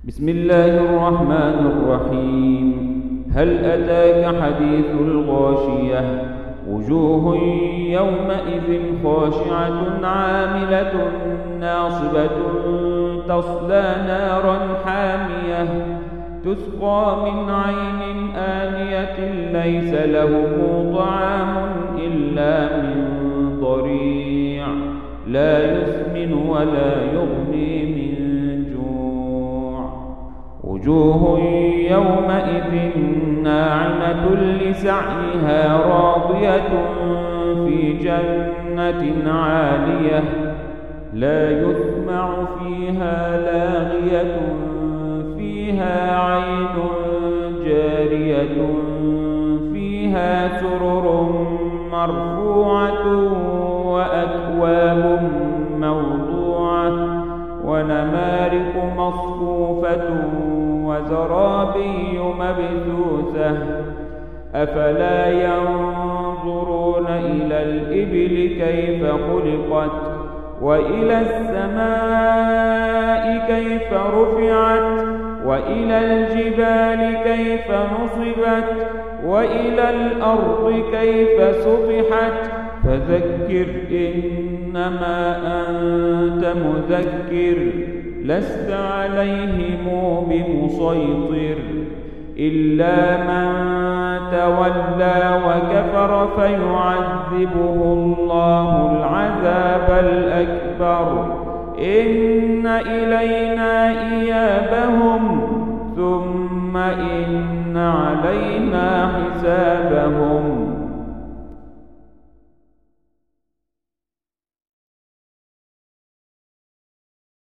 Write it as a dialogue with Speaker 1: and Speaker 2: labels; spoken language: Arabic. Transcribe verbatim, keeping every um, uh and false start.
Speaker 1: بسم الله الرحمن الرحيم. هل أتاك حديث الغاشية؟ وجوه يومئذ خاشعة عاملة ناصبة تصلى نارا حامية تسقى من عين آنية ليس لهم طعام إلا من ضريع لا يسمن ولا يغني من جوع. وجوه يومئذ ناعمة لسعيها راضية في جنة عالية لا يسمع فيها لاغية فيها عين جارية فيها سرر مرفوعة وأكواب موضوعة ونمارق مصفوفة وزرابي مبثوثة أفلا ينظرون إلى الإبل كيف خلقت وإلى السماء كيف رفعت وإلى الجبال كيف نصبت وإلى الأرض كيف سطحت فذكر إنما أنت مذكر لست عليهم بمسيطر إلا من تولى وكفر فيعذبه الله العذاب الأكبر إن إلينا